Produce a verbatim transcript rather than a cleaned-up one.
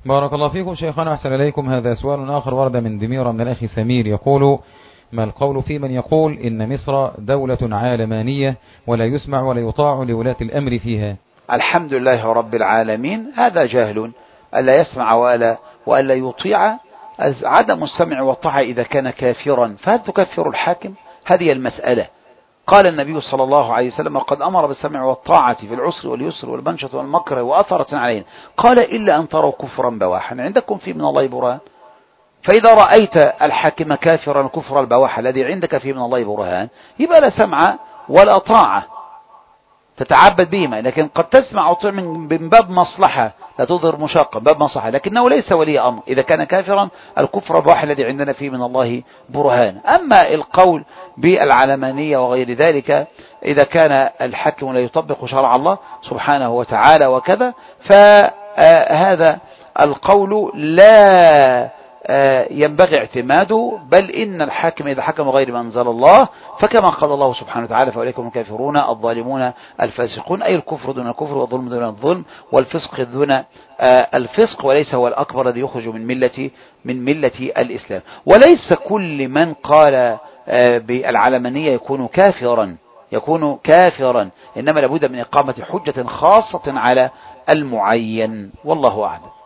بارك الله فيكم شيخنا، أحسن إليكم. هذا سؤال آخر ورد من دميرة من الأخ سمير، يقول: ما القول في من يقول إن مصر دولة عالمانية ولا يسمع ولا يطاع لولاة الأمر فيها؟ الحمد لله رب العالمين. هذا جهل، ألا يسمع وألا, وألا يطيع. عدم السمع والطاعة إذا كان كافرا، فهل تكفر الحاكم؟ هذه المسألة. قال النبي صلى الله عليه وسلم: قد أمر بالسمع والطاعة في العسر واليسر والمنشة والمكره وأثرة علينا، قال: إلا أن تروا كفرا بواحا عندكم فيه من الله برهان. فإذا رأيت الحاكم كافرا كفر البواح الذي عندك فيه من الله برهان، يبقى لا سمع ولا طاعة تتعبد بهما. لكن قد تسمع وتطيع من باب مصلحة لا تظهر مشاقة، باب مصلحة، لكنه ليس ولي أمر إذا كان كافرا الكفر البواح الذي عندنا فيه من الله برهان. أما القول بالعلمانية وغير ذلك، إذا كان الحاكم لا يطبق شرع الله سبحانه وتعالى وكذا، فهذا القول لا ينبغي اعتماده، بل إن الحاكم إذا حكم غير ما أنزل الله فكما قال الله سبحانه وتعالى: فأولئك هم الكافرون الظالمون الفاسقون، أي الكفر دون الكفر والظلم دون الظلم والفسق دون الفسق، وليس هو الأكبر الذي يخرج من ملة من ملة الإسلام. وليس كل من قال بالعلمانية يكون كافرا يكون كافرا إنما لابد من إقامة حجة خاصة على المعين، والله أعلم.